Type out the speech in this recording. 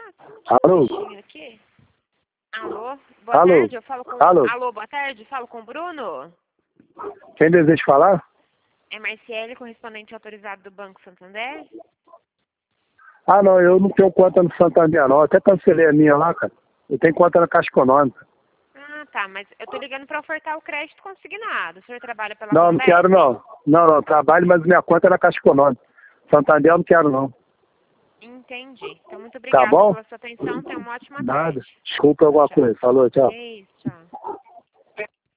Alô? Aqui. Alô? Boa Alô? tarde, eu falo com... Alô? Alô, boa tarde, falo com o Bruno. Quem deseja falar? É Marciele, correspondente autorizado do Banco Santander? Ah, não, eu não tenho conta no Santander, não. Eu até cancelei a minha lá, cara. Eu tenho conta na Caixa Econômica. Ah, tá, mas eu tô ligando pra ofertar o crédito consignado. O senhor trabalha pela Não, não Comércio? quero, não. Não, trabalho, mas minha conta é na Caixa Econômica. Santander eu não quero, não. Entendi. Então, muito Tá obrigada bom? pela sua atenção. Tenha uma ótima Nada. tarde. Desculpa alguma Tchau. coisa. Falou, tchau. É isso, tchau.